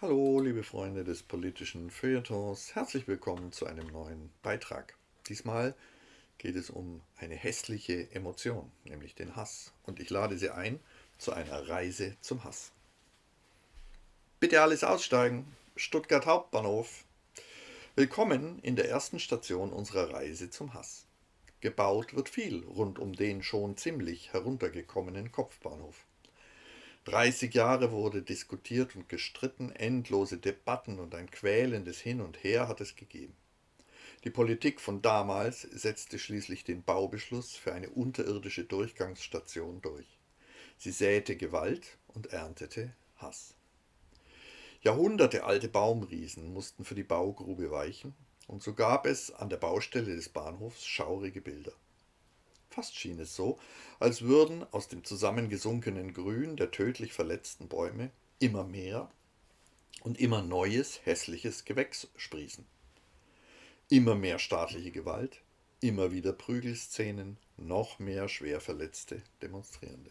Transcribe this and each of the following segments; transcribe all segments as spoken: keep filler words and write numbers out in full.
Hallo, liebe Freunde des politischen Feuilletons, herzlich willkommen zu einem neuen Beitrag. Diesmal geht es um eine hässliche Emotion, nämlich den Hass. Und ich lade Sie ein zu einer Reise zum Hass. Bitte alles aussteigen, Stuttgart Hauptbahnhof. Willkommen in der ersten Station unserer Reise zum Hass. Gebaut wird viel rund um den schon ziemlich heruntergekommenen Kopfbahnhof. dreißig Jahre wurde diskutiert und gestritten, endlose Debatten und ein quälendes Hin und Her hat es gegeben. Die Politik von damals setzte schließlich den Baubeschluss für eine unterirdische Durchgangsstation durch. Sie säte Gewalt und erntete Hass. Jahrhundertealte Baumriesen mussten für die Baugrube weichen, und so gab es an der Baustelle des Bahnhofs schaurige Bilder. Fast schien es so, als würden aus dem zusammengesunkenen Grün der tödlich verletzten Bäume immer mehr und immer neues, hässliches Gewächs sprießen. Immer mehr staatliche Gewalt, immer wieder Prügelszenen, noch mehr schwer verletzte Demonstrierende.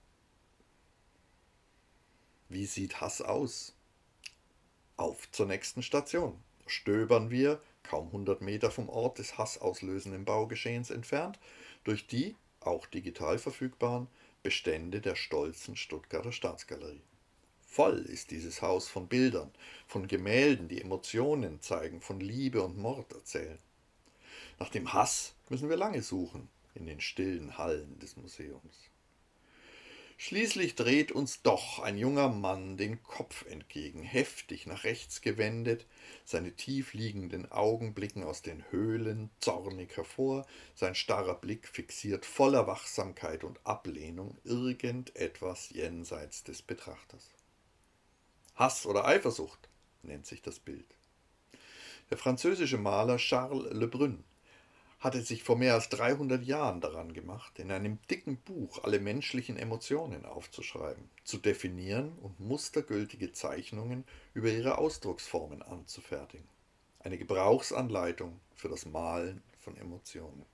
Wie sieht Hass aus? Auf zur nächsten Station. Stöbern wir, kaum hundert Meter vom Ort des hassauslösenden Baugeschehens entfernt, durch die, auch digital verfügbaren, Bestände der stolzen Stuttgarter Staatsgalerie. Voll ist dieses Haus von Bildern, von Gemälden, die Emotionen zeigen, von Liebe und Mord erzählen. Nach dem Hass müssen wir lange suchen in den stillen Hallen des Museums. Schließlich dreht uns doch ein junger Mann den Kopf entgegen, heftig nach rechts gewendet, seine tief liegenden Augen blicken aus den Höhlen zornig hervor, sein starrer Blick fixiert voller Wachsamkeit und Ablehnung irgendetwas jenseits des Betrachters. Hass oder Eifersucht nennt sich das Bild. Der französische Maler Charles Le Brun hatte sich vor mehr als dreihundert Jahren daran gemacht, in einem dicken Buch alle menschlichen Emotionen aufzuschreiben, zu definieren und mustergültige Zeichnungen über ihre Ausdrucksformen anzufertigen. Eine Gebrauchsanleitung für das Malen von Emotionen.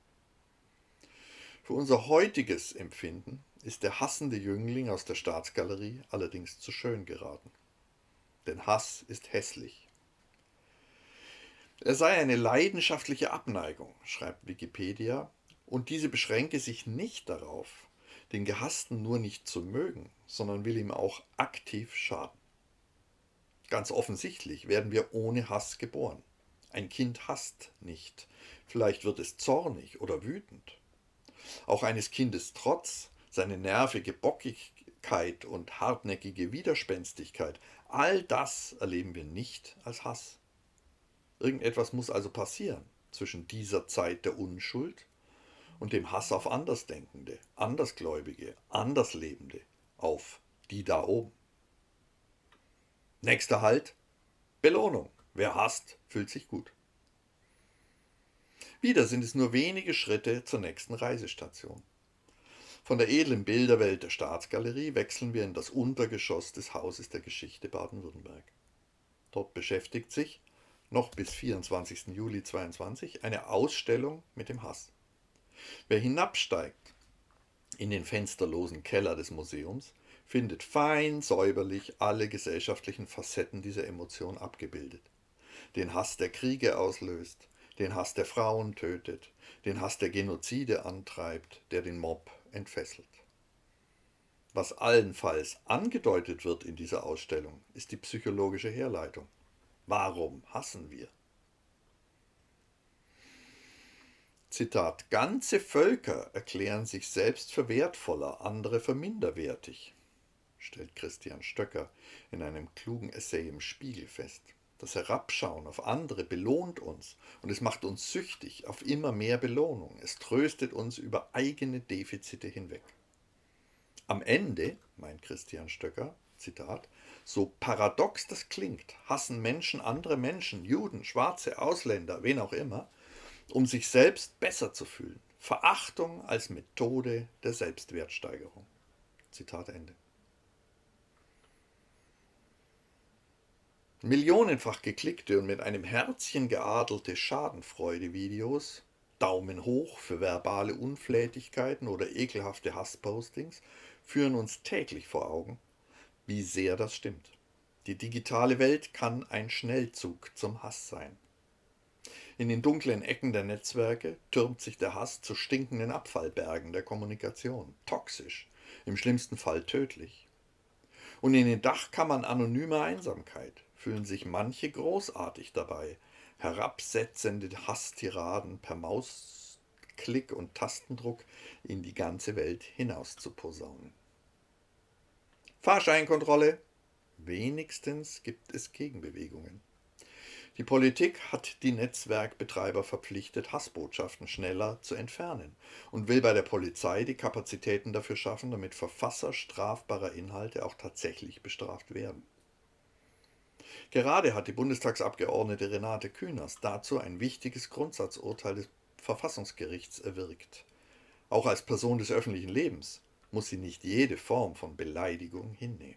Für unser heutiges Empfinden ist der hassende Jüngling aus der Staatsgalerie allerdings zu schön geraten. Denn Hass ist hässlich. Er sei eine leidenschaftliche Abneigung, schreibt Wikipedia, und diese beschränke sich nicht darauf, den Gehassten nur nicht zu mögen, sondern will ihm auch aktiv schaden. Ganz offensichtlich werden wir ohne Hass geboren. Ein Kind hasst nicht, vielleicht wird es zornig oder wütend. Auch eines Kindes Trotz, seine nervige Bockigkeit und hartnäckige Widerspenstigkeit, all das erleben wir nicht als Hass. Irgendetwas muss also passieren zwischen dieser Zeit der Unschuld und dem Hass auf Andersdenkende, Andersgläubige, Anderslebende, auf die da oben. Nächster Halt: Belohnung. Wer hasst, fühlt sich gut. Wieder sind es nur wenige Schritte zur nächsten Reisestation. Von der edlen Bilderwelt der Staatsgalerie wechseln wir in das Untergeschoss des Hauses der Geschichte Baden-Württemberg. Dort beschäftigt sich noch bis vierundzwanzigsten Juli zweitausendzweiundzwanzig eine Ausstellung mit dem Hass. Wer hinabsteigt in den fensterlosen Keller des Museums, findet fein säuberlich alle gesellschaftlichen Facetten dieser Emotion abgebildet. Den Hass, der Kriege auslöst, den Hass, der Frauen tötet, den Hass, der Genozide antreibt, der den Mob entfesselt. Was allenfalls angedeutet wird in dieser Ausstellung, ist die psychologische Herleitung. Warum hassen wir? Zitat: Ganze Völker erklären sich selbst für wertvoller, andere für minderwertig, stellt Christian Stöcker in einem klugen Essay im Spiegel fest. Das Herabschauen auf andere belohnt uns und es macht uns süchtig auf immer mehr Belohnung. Es tröstet uns über eigene Defizite hinweg. Am Ende, meint Christian Stöcker, Zitat, so paradox das klingt, hassen Menschen andere Menschen, Juden, Schwarze, Ausländer, wen auch immer, um sich selbst besser zu fühlen. Verachtung als Methode der Selbstwertsteigerung. Zitat Ende. Millionenfach geklickte und mit einem Herzchen geadelte Schadenfreude-Videos, Daumen hoch für verbale Unflätigkeiten oder ekelhafte Hasspostings, führen uns täglich vor Augen, wie sehr das stimmt. Die digitale Welt kann ein Schnellzug zum Hass sein. In den dunklen Ecken der Netzwerke türmt sich der Hass zu stinkenden Abfallbergen der Kommunikation. Toxisch, im schlimmsten Fall tödlich. Und in den Dachkammern anonymer Einsamkeit fühlen sich manche großartig dabei, herabsetzende Hasstiraden per Mausklick und Tastendruck in die ganze Welt hinaus zu posaunen. Fahrscheinkontrolle. Wenigstens gibt es Gegenbewegungen. Die Politik hat die Netzwerkbetreiber verpflichtet, Hassbotschaften schneller zu entfernen und will bei der Polizei die Kapazitäten dafür schaffen, damit Verfasser strafbarer Inhalte auch tatsächlich bestraft werden. Gerade hat die Bundestagsabgeordnete Renate Künast dazu ein wichtiges Grundsatzurteil des Verfassungsgerichts erwirkt. Auch als Person des öffentlichen Lebens muss sie nicht jede Form von Beleidigung hinnehmen.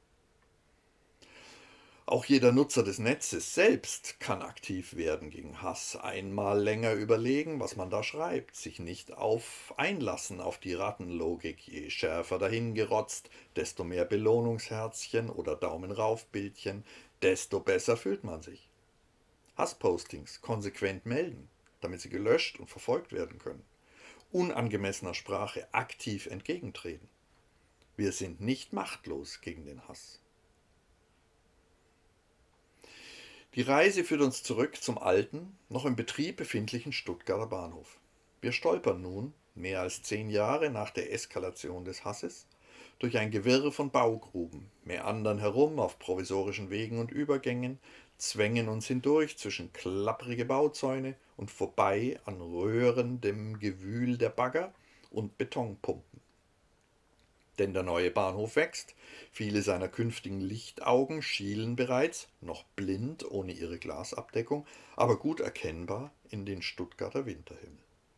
Auch jeder Nutzer des Netzes selbst kann aktiv werden gegen Hass. Einmal länger überlegen, was man da schreibt, sich nicht auf einlassen auf die Rattenlogik. Je schärfer dahingerotzt, desto mehr Belohnungsherzchen oder Daumen rauf Bildchen, desto besser fühlt man sich. Hasspostings konsequent melden, damit sie gelöscht und verfolgt werden können. Unangemessener Sprache aktiv entgegentreten. Wir sind nicht machtlos gegen den Hass. Die Reise führt uns zurück zum alten, noch im Betrieb befindlichen Stuttgarter Bahnhof. Wir stolpern nun, mehr als zehn Jahre nach der Eskalation des Hasses, durch ein Gewirr von Baugruben, meandern herum auf provisorischen Wegen und Übergängen, zwängen uns hindurch zwischen klapprige Bauzäune und vorbei an röhrendem Gewühl der Bagger und Betonpumpen. Denn der neue Bahnhof wächst, viele seiner künftigen Lichtaugen schielen bereits, noch blind ohne ihre Glasabdeckung, aber gut erkennbar in den Stuttgarter Winterhimmel.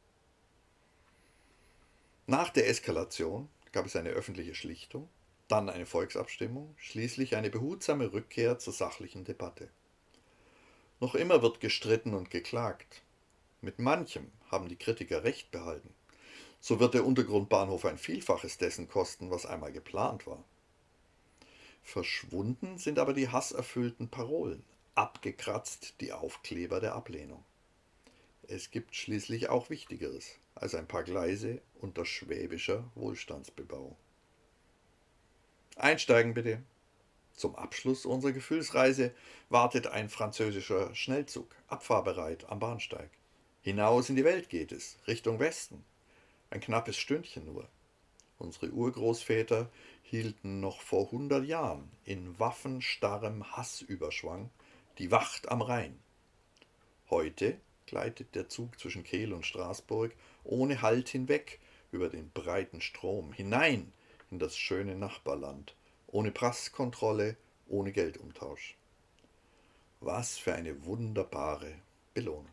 Nach der Eskalation gab es eine öffentliche Schlichtung, dann eine Volksabstimmung, schließlich eine behutsame Rückkehr zur sachlichen Debatte. Noch immer wird gestritten und geklagt. Mit manchem haben die Kritiker recht behalten. So wird der Untergrundbahnhof ein Vielfaches dessen kosten, was einmal geplant war. Verschwunden sind aber die hasserfüllten Parolen, abgekratzt die Aufkleber der Ablehnung. Es gibt schließlich auch Wichtigeres als ein paar Gleise unter schwäbischer Wohlstandsbebauung. Einsteigen bitte! Zum Abschluss unserer Gefühlsreise wartet ein französischer Schnellzug, abfahrbereit am Bahnsteig. Hinaus in die Welt geht es, Richtung Westen. Ein knappes Stündchen nur. Unsere Urgroßväter hielten noch vor hundert Jahren in waffenstarrem Hassüberschwang die Wacht am Rhein. Heute gleitet der Zug zwischen Kehl und Straßburg ohne Halt hinweg über den breiten Strom, hinein in das schöne Nachbarland, ohne Passkontrolle, ohne Geldumtausch. Was für eine wunderbare Belohnung.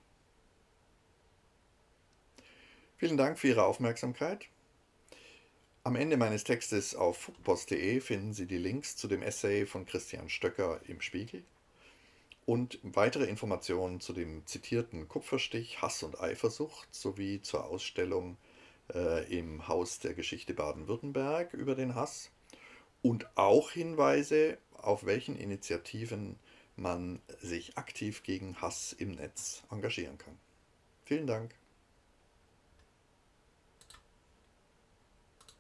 Vielen Dank für Ihre Aufmerksamkeit. Am Ende meines Textes auf fugpost punkt de finden Sie die Links zu dem Essay von Christian Stöcker im Spiegel und weitere Informationen zu dem zitierten Kupferstich Hass und Eifersucht sowie zur Ausstellung äh, im Haus der Geschichte Baden-Württemberg über den Hass und auch Hinweise, auf welchen Initiativen man sich aktiv gegen Hass im Netz engagieren kann. Vielen Dank.